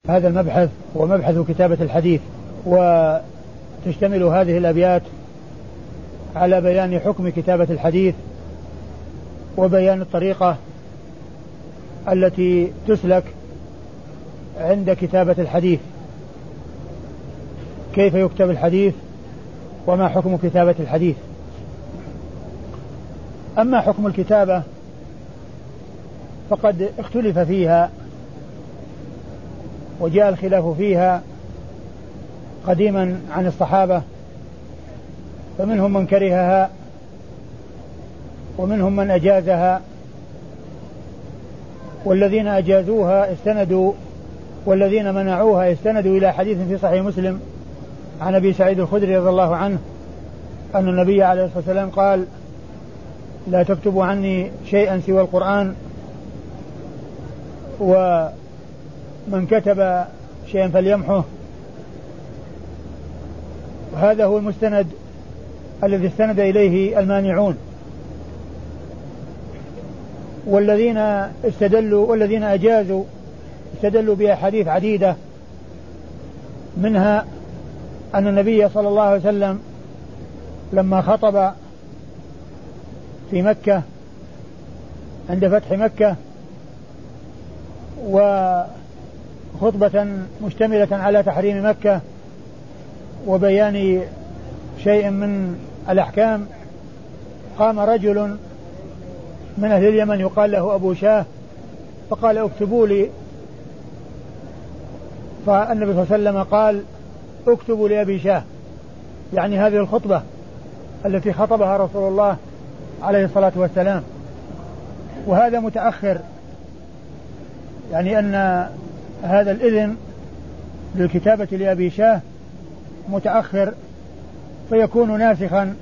هذا المبحث هو مبحث كتابة الحديث، وتشتمل هذه الأبيات على بيان حكم كتابة الحديث وبيان الطريقة التي تسلك عند كتابة الحديث، كيف يكتب الحديث وما حكم كتابة الحديث. أما حكم الكتابة فقد اختلف فيها وجاء الخلاف فيها قديما عن الصحابة، فمنهم من كرهها ومنهم من أجازها، والذين أجازوها استندوا والذين منعوها استندوا إلى حديث في صحيح مسلم عن أبي سعيد الخدري رضي الله عنه أن النبي عليه الصلاة والسلام قال: لا تكتبوا عني شيئا سوى القرآن، ومن كتب شيئا فليمحه. وهذا هو المستند الذي استند إليه المانعون. والذين استدلوا والذين أجازوا استدلوا بأحاديث عديدة، منها أن النبي صلى الله عليه وسلم لما خطب في مكة عند فتح مكة وخطبة مشتملة على تحريم مكة وبيان شيء من الأحكام، قام رجل من أهل اليمن يقال له أبو شاه فقال: اكتبوا لي. فالنبي صلى الله عليه وسلم قال: اكتبوا لأبي شاه، يعني هذه الخطبة التي خطبها رسول الله عليه الصلاة والسلام. وهذا متأخر، يعني أن هذا الإذن للكتابة لأبي شاه متأخر، فيكون ناسخا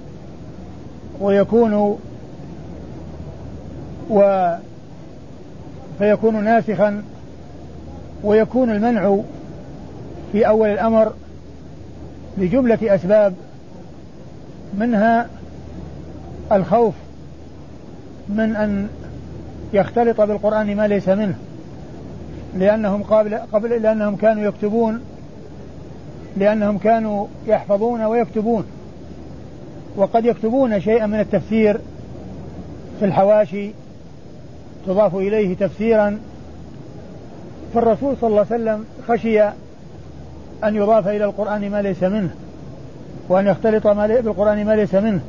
ويكون المنع في أول الأمر لجملة أسباب، منها الخوف من أن يختلط بالقرآن ما ليس منه، لأنهم كانوا يكتبون، لأنهم كانوا يحفظون ويكتبون، وقد يكتبون شيئا من التفسير في الحواشي تضاف إليه تفسيرا، فالرسول صلى الله عليه وسلم خشي أن يضاف إلى القرآن ما ليس منه وأن يختلط بالقرآن ما ليس منه،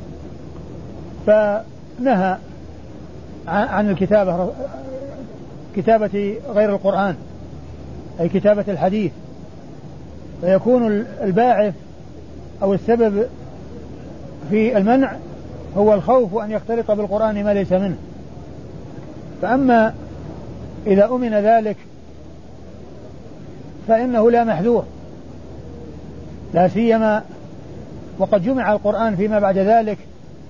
فنهى عن كتابة غير القرآن، أي كتابة الحديث. فيكون الباعث أو السبب في المنع هو الخوف أن يختلط بالقرآن ما ليس منه. فأما إذا أمن ذلك فإنه لا محذور، لا سيما وقد جمع القرآن فيما بعد ذلك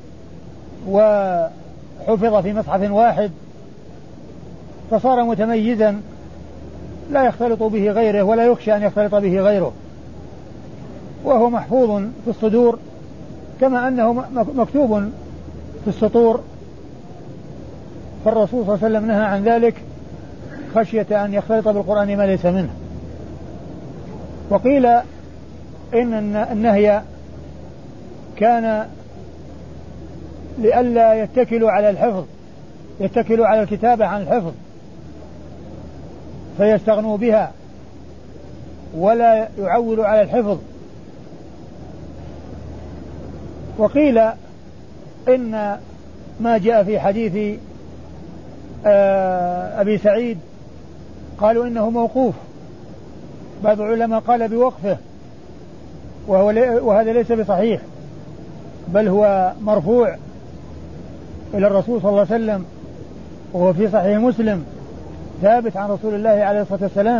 وحفظ في مصحف واحد، فصار متميزا لا يختلط به غيره ولا يخشى أن يختلط به غيره، وهو محفوظ في الصدور كما أنه مكتوب في السطور. فالرسول صلى الله عليه وسلم نهى عن ذلك خشية أن يختلط بالقرآن ما ليس منه. وقيل إن النهي كان لئلا يتكلوا على الحفظ، يتكلوا على الكتابة عن الحفظ فيستغنوا بها ولا يعولوا على الحفظ. وقيل إن ما جاء في حديث أبي سعيد قالوا إنه موقوف، بعض العلماء قال بوقفه، وهذا ليس بصحيح، بل هو مرفوع إلى الرسول صلى الله عليه وسلم، وهو في صحيح مسلم ثابت عن رسول الله عليه الصلاة والسلام.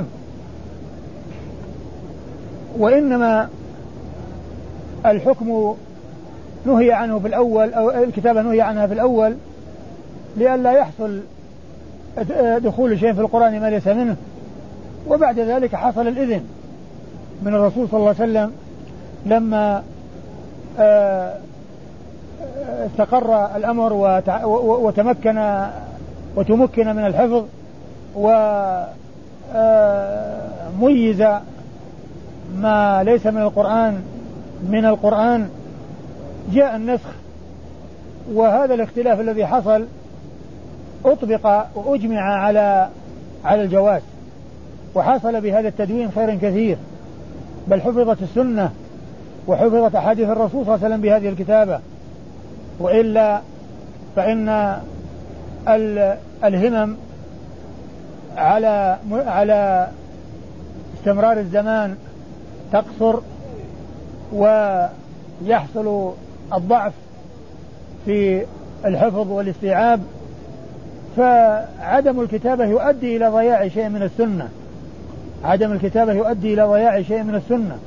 وإنما الحكم نهي عنه في الأول، أو الكتابة نهي عنها في الأول لئلا يحصل دخول شيء في القرآن ما ليس منه، وبعد ذلك حصل الإذن من الرسول صلى الله عليه وسلم لما استقر الأمر وتمكن من الحفظ ميز ما ليس من القرآن جاء النسخ. وهذا الاختلاف الذي حصل أطبق وأجمع على الجواز، وحصل بهذا التدوين خير كثير، بل حفظت السنة وحفظت أحاديث الرسول صلى الله عليه وسلم بهذه الكتابة. وإلا فإن الهمم على استمرار الزمان تقصر، ويحصل الضعف في الحفظ والاستيعاب، فعدم الكتابة يؤدي إلى ضياع شيء من السنة. عدم الكتابة يؤدي إلى ضياع شيء من السنة.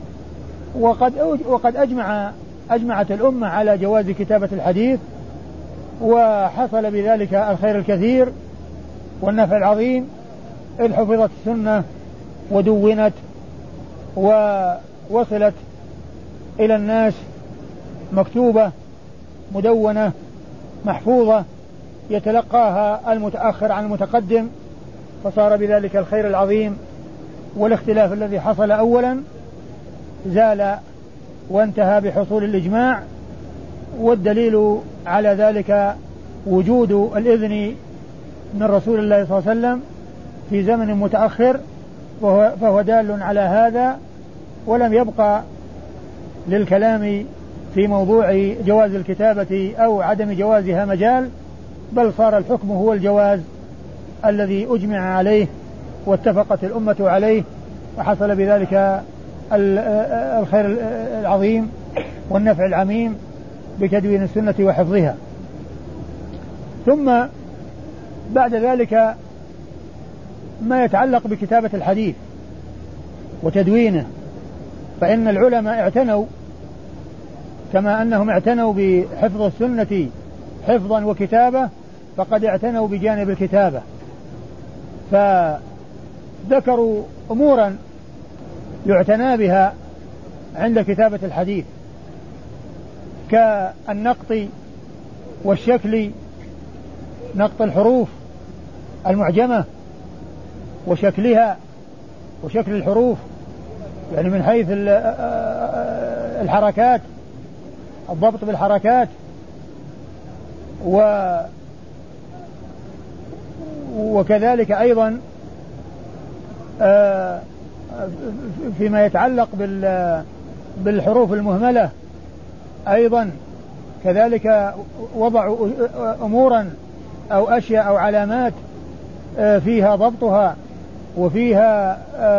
وقد أجمعت الأمة على جواز كتابة الحديث، وحصل بذلك الخير الكثير والنفع العظيم، إذ حفظت السنة ودونت ووصلت إلى الناس مكتوبة مدونة محفوظة يتلقاها المتأخر عن المتقدم، فصار بذلك الخير العظيم. والاختلاف الذي حصل أولا زال وانتهى بحصول الإجماع، والدليل على ذلك وجود الإذن من رسول الله صلى الله عليه وسلم في زمن متأخر، فهو دال على هذا. ولم يبقى للكلام في موضوع جواز الكتابة أو عدم جوازها مجال، بل صار الحكم هو الجواز الذي أجمع عليه واتفقت الأمة عليه، وحصل بذلك الخير العظيم والنفع العميم بتدوين السنة وحفظها. ثم بعد ذلك ما يتعلق بكتابة الحديث وتدوينه، فإن العلماء اعتنوا كما أنهم اعتنوا بحفظ السنة حفظا وكتابة، فقد اعتنوا بجانب الكتابة، فذكروا أمورا يعتنى بها عند كتابة الحديث كالنقط والشكل، نقط الحروف المعجمة وشكلها وشكل الحروف، يعني من حيث الحركات، الضبط بالحركات، وكذلك أيضا فيما يتعلق بالحروف المهملة أيضا كذلك وضعوا أمورا أو أشياء أو علامات فيها ضبطها وفيها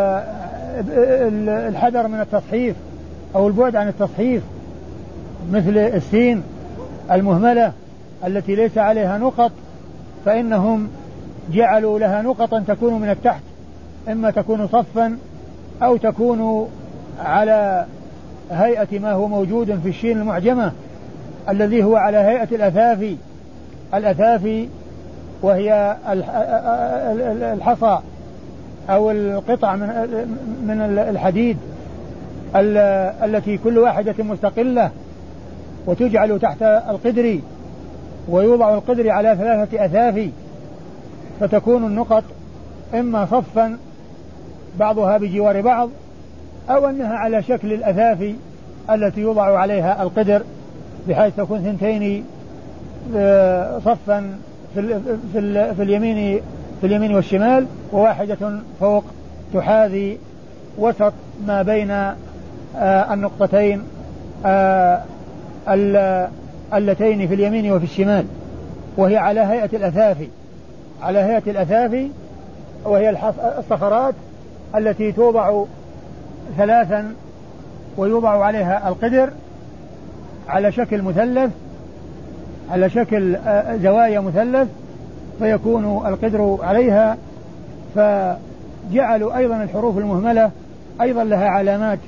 الحذر من التصحيف أو البعد عن التصحيف، مثل السين المهملة التي ليس عليها نقط، فإنهم جعلوا لها نقطا تكون من التحت، إما تكون صفا أو تكون على هيئة ما هو موجود في الشين المعجمة الذي هو على هيئة الأثافي، وهي الحصى أو القطع من الحديد التي كل واحدة مستقلة، وتجعل تحت القدر، ويوضع القدر على 3 أثافي، فتكون النقط إما صفا بعضها بجوار بعض، أو أنها على شكل الأثافي التي يوضع عليها القدر، بحيث تكون 2 صفا في اليمين والشمال، وواحدة فوق تحاذي وسط ما بين النقطتين اللتين في اليمين وفي الشمال، وهي على هيئة الأثافي، وهي الصخرات التي توضع 3 ويوضع عليها القدر على شكل مثلث، على شكل زوايا مثلث، فيكون القدر عليها. فجعلوا أيضا الحروف المهملة أيضا لها علامات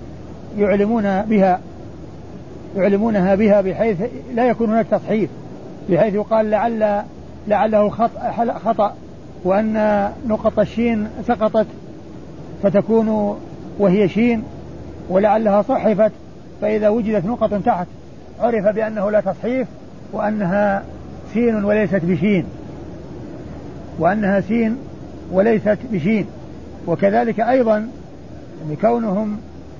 يعلمونها بها بحيث لا يكون هناك تصحيف، بحيث يقال لعله خطأ، وأن نقط الشين سقطت فتكون وهي شين، ولعلها صحفت، فإذا وجدت نقط تحت عرف بأنه لا تصحيف، وأنها سين وليست بشين، وكذلك أيضا كونهم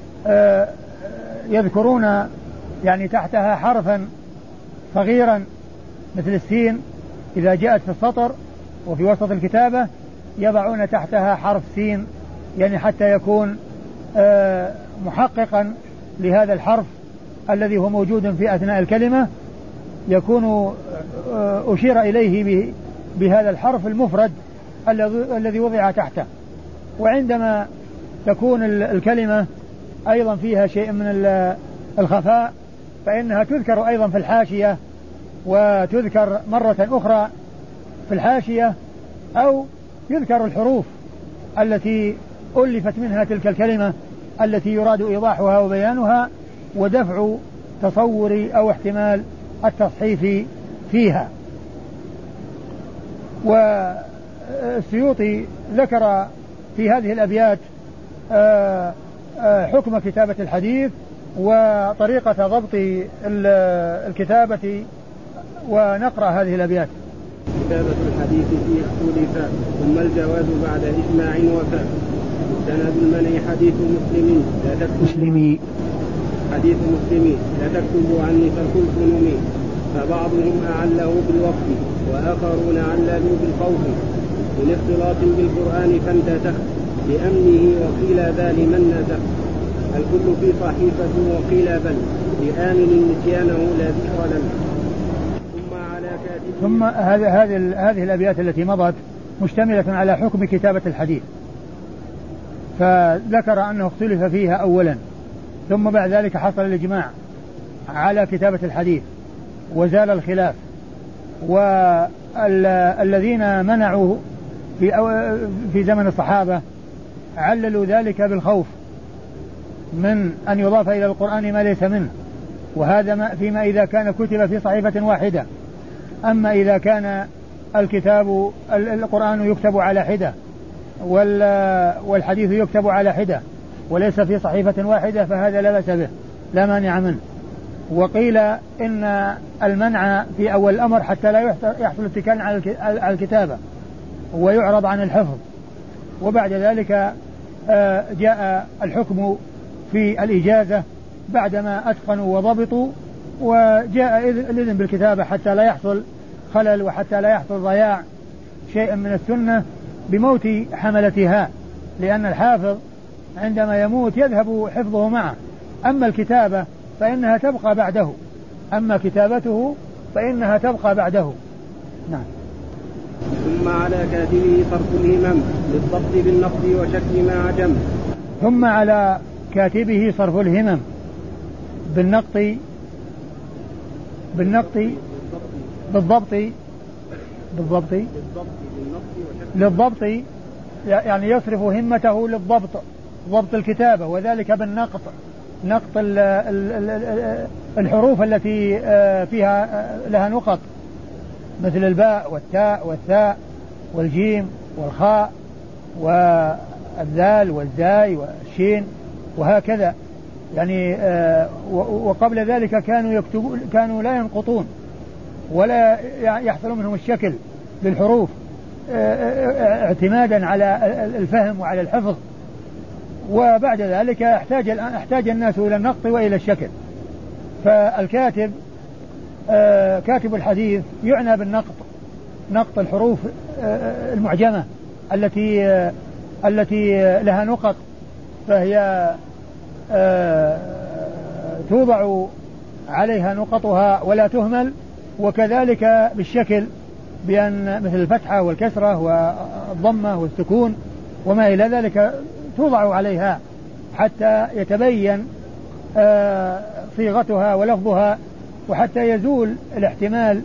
يذكرون يعني تحتها حرفا صغيرا مثل السين إذا جاءت في السطر وفي وسط الكتابة يضعون تحتها حرف سين، يعني حتى يكون محققا لهذا الحرف الذي هو موجود في أثناء الكلمة، يكون أشير إليه بهذا الحرف المفرد الذي وضع تحته. وعندما تكون الكلمة أيضا فيها شيء من الخفاء فإنها تذكر أيضا في الحاشية، وتذكر مرة أخرى في الحاشية، أو يذكر الحروف التي ألفت منها تلك الكلمة التي يراد إيضاحها وبيانها ودفع تصور أو احتمال التصحيف فيها. والسيوطي ذكر في هذه الأبيات حكم كتابة الحديث وطريقة ضبط الكتابة، ونقرأ هذه الأبيات. كتابة الحديث فيه اختلفا، ثم الجواز بعد إجماع وفاء. سند المنع حديث مسلمي لا تكتب حديث مسلمي لا تكتب عني ترك الفنون، فبعضهم أعله بالوقف وآخرون عللوا بالخوف، من اختلاط بالقرآن فانتسخ لأمنه وقيل ذا لمن نسخ، الكل في صحيفة وقيل بل لآمن نسيانه لا ذكر له. ثم هذه الأبيات التي مضت مشتملة على حكم كتابة الحديث، فذكر أنه اختلف فيها أولا، ثم بعد ذلك حصل الإجماع على كتابة الحديث وزال الخلاف. والذين منعوا في زمن الصحابة عللوا ذلك بالخوف من أن يضاف إلى القرآن ما ليس منه، وهذا فيما إذا كان كتب في صحيفة واحدة. أما إذا كان القرآن يكتب على حدة والحديث يكتب على حدة وليس في صحيفة واحدة فهذا لا بأس به لا مانع منه. وقيل إن المنع في أول الأمر حتى لا يحصل اتكال على الكتابة ويعرض عن الحفظ، وبعد ذلك جاء الحكم في الإجازة بعدما أتقنوا وضبطوا، وجاء الإذن بالكتابة حتى لا يحصل خلل وحتى لا يحصل ضياع شيء من السنة بموت حملتها، لأن الحافظ عندما يموت يذهب حفظه معه، أما الكتابة فإنها تبقى بعده، أما كتابته فإنها تبقى بعده. نعم. ثم على كاتبه صرف الهمم للضبط بالنقد وشكل ما عجم. ثم على كاتبه صرف الهمم بالضبط للضبط، يعني يصرف همته للضبط، ضبط الكتابة، وذلك بالنقط، نقط الحروف التي فيها لها نقط مثل الباء والتاء والثاء والجيم والخاء والذال والزاي والشين وهكذا. يعني وقبل ذلك كانوا لا ينقطون ولا يحصل منهم الشكل للحروف اعتمادا على الفهم وعلى الحفظ، وبعد ذلك احتاج الناس إلى النقط وإلى الشكل. فالكاتب كاتب الحديث يعنى بالنقط، نقط الحروف المعجمة التي لها نقط، فهي توضع عليها نقطها ولا تهمل، وكذلك بالشكل بأن مثل الفتحة والكسرة والضمة والسكون وما إلى ذلك توضع عليها حتى يتبين صيغتها ولفظها، وحتى يزول الاحتمال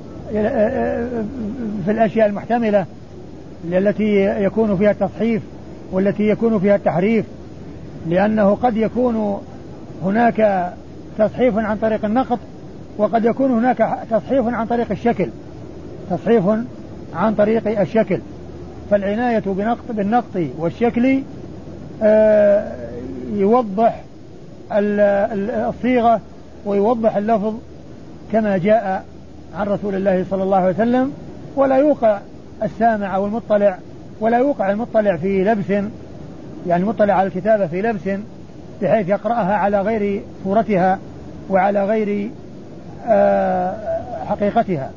في الأشياء المحتملة التي يكون فيها التصحيف والتي يكون فيها التحريف، لأنه قد يكون هناك تصحيف عن طريق النقط، وقد يكون هناك تصحيف عن طريق الشكل، تصحيف عن طريق الشكل. فالعناية بالنقط والشكل يوضح الصيغة ويوضح اللفظ كما جاء عن رسول الله صلى الله عليه وسلم، ولا يوقع السامع أو المطلع في لبس يعني مطلع على الكتابة في لبس بحيث يقرأها على غير صورتها وعلى غير حقيقتها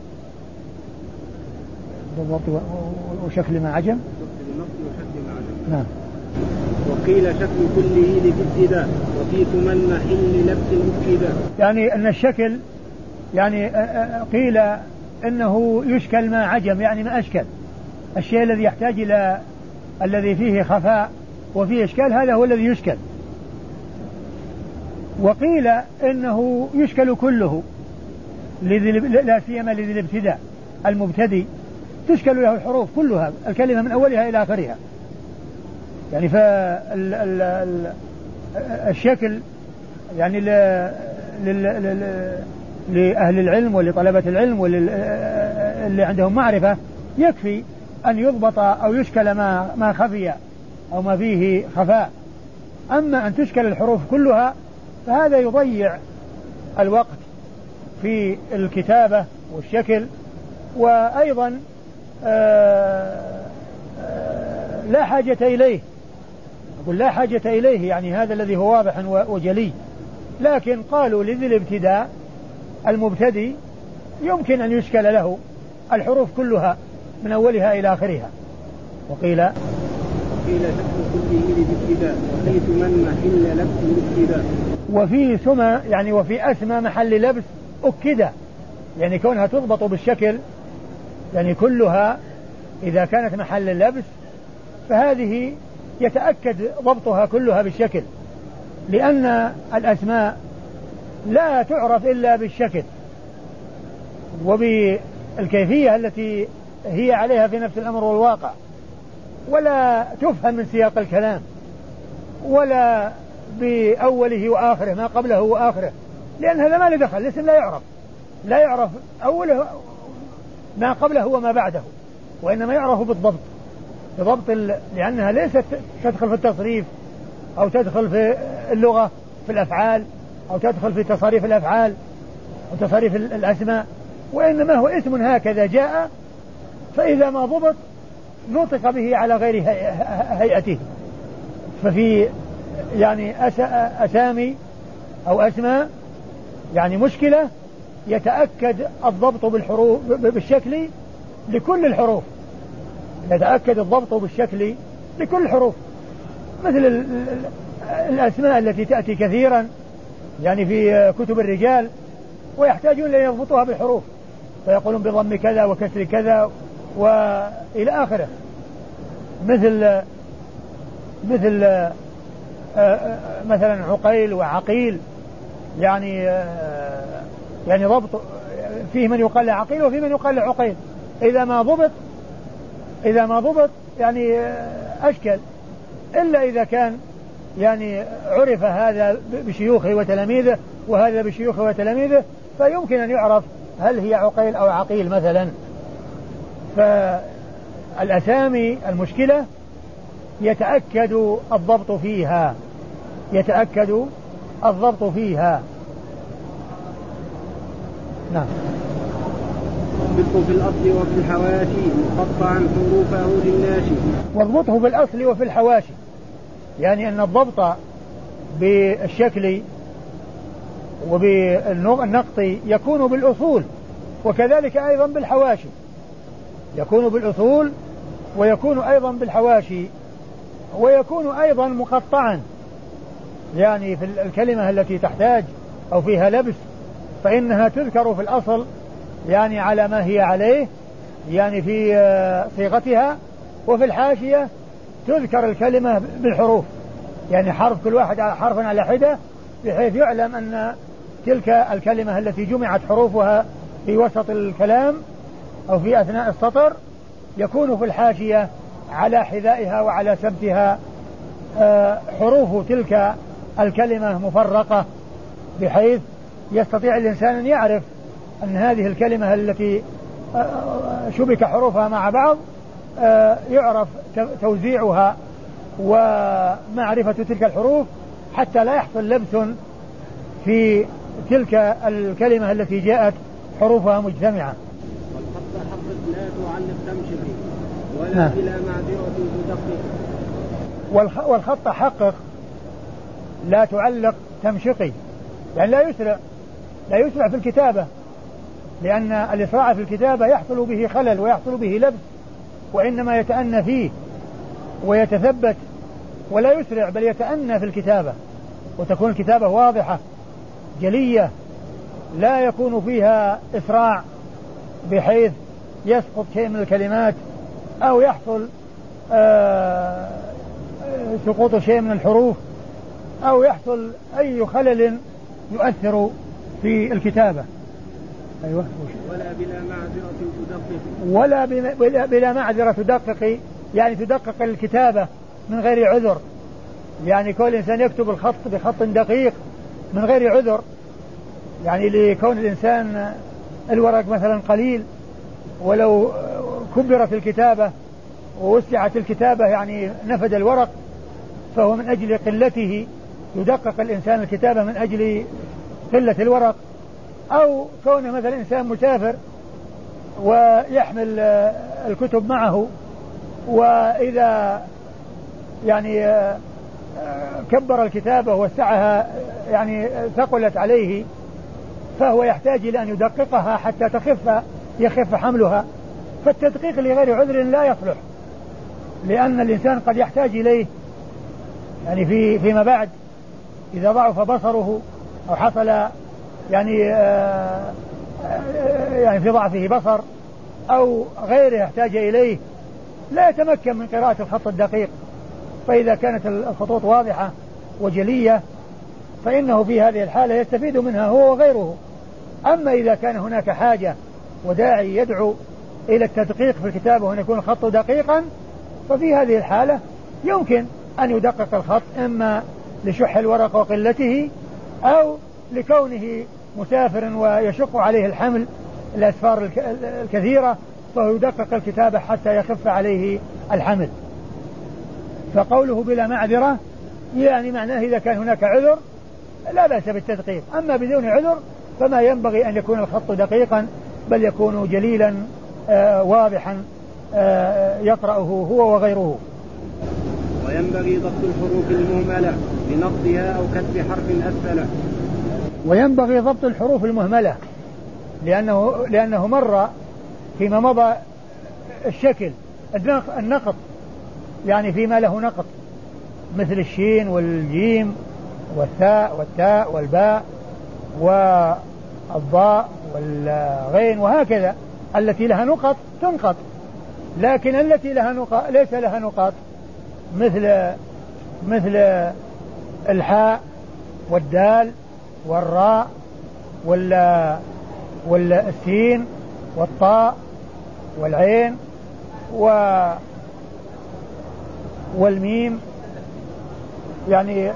بالضبط وشكل ما عجم. نعم. وقيل شكل كله لابتداء وفي ثمن محل لبس مبتدا. يعني أن الشكل يعني قيل إنه يشكل ما عجم يعني ما أشكل الشيء الذي يحتاج إلى الذي فيه خفاء وفيه إشكال هذا هو الذي يشكل. وقيل إنه يشكل كله لا سيما لذي الابتداء المبتدي تشكل له الحروف كلها الكلمة من أولها إلى آخرها. يعني فالشكل يعني لأهل العلم ولطلبة العلم واللي عندهم معرفة يكفي أن يضبط أو يشكل ما خفي أو ما فيه خفاء. أما أن تشكل الحروف كلها فهذا يضيع الوقت في الكتابة والشكل. وأيضا لا حاجة إليه. أقول لا حاجة إليه يعني هذا الذي هو واضح وجلي. لكن قالوا لذي الابتداء المبتدي يمكن أن يشكل له الحروف كلها من أولها إلى آخرها. وقيل شكل كله لابتداء وفي ثمن محل لبس مبتدا. وفي ثم يعني وفي أسمى محل لبس أكد يعني كونها تضبط بالشكل يعني كلها إذا كانت محل اللبس فهذه يتأكد ضبطها كلها بالشكل لأن الأسماء لا تعرف إلا بالشكل وبالكيفية التي هي عليها في نفس الأمر والواقع ولا تفهم من سياق الكلام ولا بأوله وآخره ما قبله وآخره لأن هذا ما له دخل. الاسم لا يعرف أوله ما قبله وما بعده وإنما يعرف بالضبط لأنها ليست تدخل في التصريف أو تدخل في اللغة في الأفعال أو تدخل في تصاريف الأفعال أو تصاريف الأسماء وإنما هو اسم هكذا جاء فإذا ما ضبط نطق به على غير هيئته. ففي يعني أسامي أو أسماء يعني مشكلة يتأكد الضبط بالحروف بالشكل لكل الحروف يتأكد الضبط بالشكل لكل الحروف مثل الأسماء التي تأتي كثيرا يعني في كتب الرجال ويحتاجون أن يضبطوها بالحروف فيقولون بضم كذا وكسر كذا وإلى آخره مثلا عقيل وعقيل يعني ضبط فيه من يقال له عقيل وفيه من يقال له عقيل إذا ما ضبط يعني أشكل إلا إذا كان يعني عرف هذا بشيوخه وتلاميذه وهذا بشيوخه وتلاميذه فيمكن أن يعرف هل هي عقيل أو عقيل مثلا. فالأسامي المشكلة يتأكد الضبط فيها. نعم. واضبطه في الأصل وفي الحواشي مقطعا حروفه للناشي. واضبطه في الأصل وفي الحواشي يعني أن الضبط بالشكل وبالنقط يكون بالأصول وكذلك أيضا بالحواشي يكون بالأصول ويكون أيضا بالحواشي ويكون أيضا مقطعا يعني في الكلمة التي تحتاج أو فيها لبس فإنها تذكر في الأصل يعني على ما هي عليه يعني في صيغتها وفي الحاشية تذكر الكلمة بالحروف يعني حرف كل واحد حرف على حدة بحيث يعلم أن تلك الكلمة التي جمعت حروفها في وسط الكلام أو في أثناء السطر يكون في الحاشية على حذائها وعلى سبتها حروف تلك الكلمة مفرقة بحيث يستطيع الإنسان أن يعرف أن هذه الكلمة التي شبك حروفها مع بعض يعرف توزيعها ومعرفة تلك الحروف حتى لا يحصل لبس في تلك الكلمة التي جاءت حروفها مجتمعة. والخط حقق لا تعلق تمشي ولا بلا معذرة تدقق. والخط حقق لا تعلق تمشقي، يعني لا يسرع في الكتابة، لأن الإسراع في الكتابة يحصل به خلل ويحصل به لبس، وإنما يتأنى فيه ويتثبت ولا يسرع، بل يتأنى في الكتابة، وتكون الكتابة واضحة جلية لا يكون فيها إسراع بحيث يسقط شيء من الكلمات أو يحصل سقوط شيء من الحروف أو يحصل أي خلل يؤثر في الكتابة. أيوة. ولا بلا معذرة تدقق، يعني تدقق الكتابة من غير عذر، يعني كل إنسان يكتب الخط بخط دقيق من غير عذر، يعني لكون الإنسان الورق مثلا قليل ولو كبرت الكتابة ووسعت الكتابة يعني نفد الورق، فهو من أجل قلته يدقق الإنسان الكتابة من أجل قلة الورق، أو كونه مثلا إنسان مسافر ويحمل الكتب معه، وإذا يعني كبر الكتابة ووسعها يعني ثقلت عليه، فهو يحتاج إلى أن يدققها حتى يخف حملها. فالتدقيق لغير عذر لا يصلح، لأن الإنسان قد يحتاج إليه يعني فيما بعد إذا ضعف بصره أو حصل يعني في ضعفه بصر أو غيره يحتاج إليه، لا يتمكن من قراءة الخط الدقيق. فإذا كانت الخطوط واضحة وجلية فإنه في هذه الحالة يستفيد منها هو وغيره. أما إذا كان هناك حاجة وداعي يدعو إلى التدقيق في الكتابة وأن يكون الخط دقيقا، ففي هذه الحالة يمكن أن يدقق الخط، إما لشح الورق وقلته أو لكونه مسافر ويشق عليه الحمل الأسفار الكثيرة، فهو يدقق الكتابة حتى يخف عليه الحمل. فقوله بلا معذرة يعني معناه إذا كان هناك عذر لا بأس بالتدقيق، أما بدون عذر فما ينبغي أن يكون الخط دقيقا، بل يكون جليلا واضحا يقرأه هو وغيره. وينبغي ضبط الحروف المهملة بنقضها أو كتب حرف أسفل. وينبغي ضبط الحروف المهملة لأنه مر فيما مضى الشكل النقط، يعني فيما له نقط مثل الشين والجيم والثاء والتاء والباء والضاء والغين وهكذا، التي لها نقط تنقط، لكن التي لها نقط ليس لها نقط مثل الحاء والدال والراء والسين والطاء والعين والميم، يعني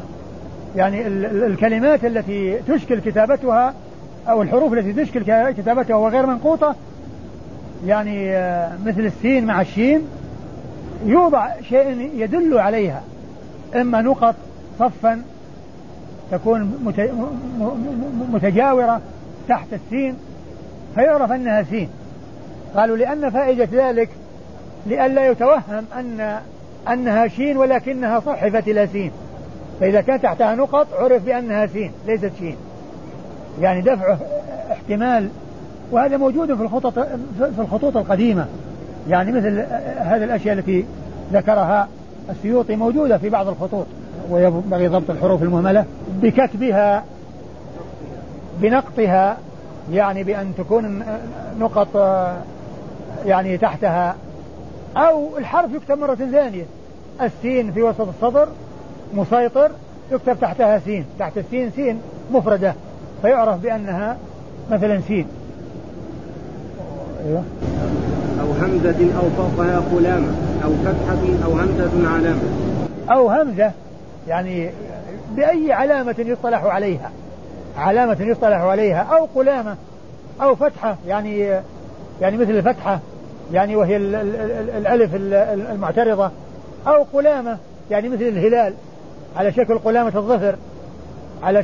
الكلمات التي تشكل كتابتها أو الحروف التي تشكل كتابتها وغير منقوطة، يعني مثل السين مع الشين يوضع شيء يدل عليها، إما نقط صفا تكون متجاورة تحت السين فيعرف أنها سين. قالوا لأن فائدة ذلك لئلا يتوهم أنها شين ولكنها صحفت إلى سين، فإذا كان تحتها نقط عرف بأنها سين ليست شين، يعني دفع احتمال. وهذا موجود في الخطوط القديمة، يعني مثل هذه الأشياء التي ذكرها السيوطي موجودة في بعض الخطوط. وينبغي ضبط الحروف المهملة بكتبها بنقطها، يعني بأن تكون نقط يعني تحتها، أو الحرف يكتب مرة ثانية، السين في وسط السطر مسيطر يكتب تحتها سين، تحت السين سين مفردة فيعرف بأنها مثلا سين. أيوة. أو همزة أو فوقها قلامة أو فتحة أو همزة علامة. أو همزة يعني بأي علامة يصطلح عليها، علامة يصطلح عليها، أو قلامة أو فتحة، يعني مثل الفتحة يعني وهي الألف المعترضة، أو قلامة يعني مثل الهلال على شكل قلامة الظفر، على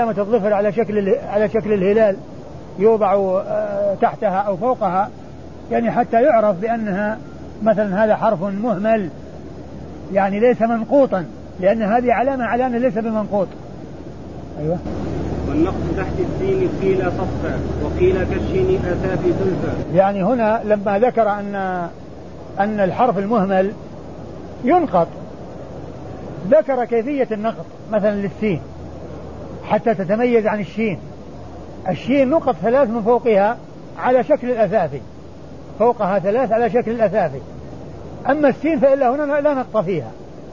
شكل الهلال يوضع تحتها أو فوقها، يعني حتى يعرف بأنها مثلا هذا حرف مهمل يعني ليس منقوطا، لأن هذه علامة على أنه ليس بمنقوط. أيوة. والنقص تحت السين قيل صفا وقيل كالشين أتى في زلفا. يعني هنا لما ذكر أن الحرف المهمل ينقط ذكر كيفية النقط مثلا للسين حتى تتميز عن الشين. الشين نقط 3 من فوقها على شكل الأثافي، فوقها 3 على شكل الأثافي. أما السين فإلا هنا لا نقط فيها.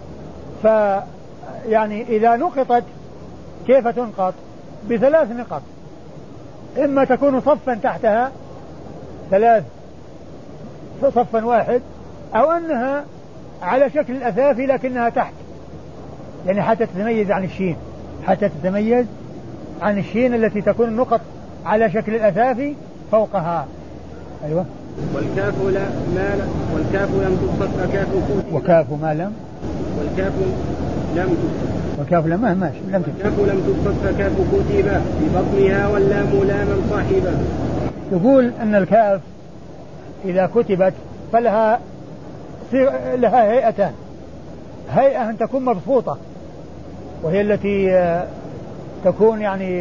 يعني إذا نقطت كيف تنقط؟ ب3 نقط، إما تكون صفا تحتها 3 صفا واحد، أو أنها على شكل الأثافي لكنها تحت، يعني حتى تتميز عن الشين، حتى تتميز عن الشين التي تكون النقط على شكل الأثافي فوقها. أيوة. والكاف لم تصف فكاف كتب. وكاف ما لم. والكاف لم تصف. والكاف لم ماشي لم تصف. والكاف لم تصف فكاف كتب ببطنها واللام لاما صاحبا. يقول أن الكاف إذا كتبت فلها هيئتان. هيئة أن تكون مبسوطة وهي التي تكون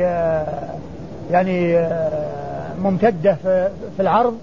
يعني ممتدة في العرض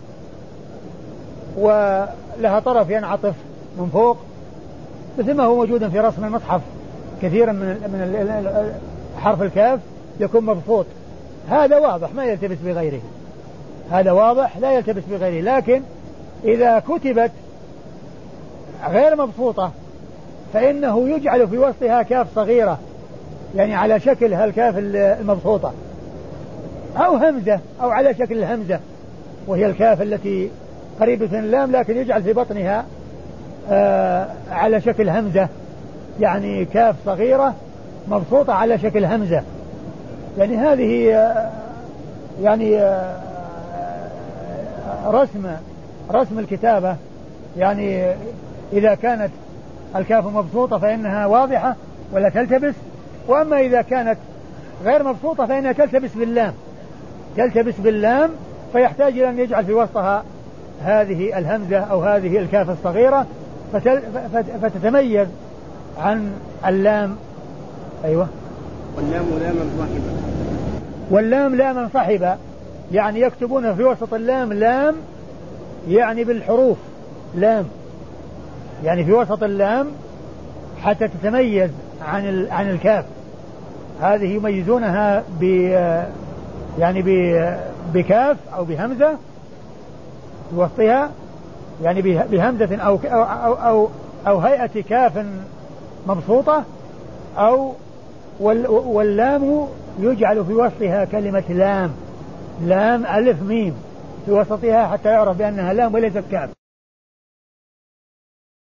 ولها طرف ينعطف من فوق، مثل ما هو موجود في رسم المصحف كثيرا من حرف الكاف يكون مبسوط. هذا واضح ما يلتبس بغيره، هذا واضح لا يلتبس بغيره. لكن إذا كتبت غير مبسوطة فإنه يجعل في وسطها كاف صغيرة، يعني على شكل هالكاف المبسوطة، أو همزة، أو على شكل الهمزة وهي الكاف التي قريبة من اللام لكن يجعل في بطنها على شكل همزة، يعني كاف صغيرة مبسوطة على شكل همزة. يعني هذه يعني رسم الكتابة. يعني إذا كانت الكاف مبسوطة فإنها واضحة ولا تلتبس، وأما إذا كانت غير مبسوطة فإنها تلتبس باللام فيحتاج إلى أن يجعل في وسطها هذه الهمزة أو هذه الكاف الصغيرة فتتميز عن اللام. أيوة. واللام لاما صاحبة، يعني يكتبون في وسط اللام لام، يعني بالحروف لام، يعني في وسط اللام حتى تتميز عن الكاف. هذه يميزونها يعني بكاف أو بهمزة في وسطها، يعني بهمزة أو هيئة كاف مبسوطة، أو واللام يجعل في وسطها كلمة لام ألف ميم في وسطها حتى يعرف بأنها لام وليست كاف.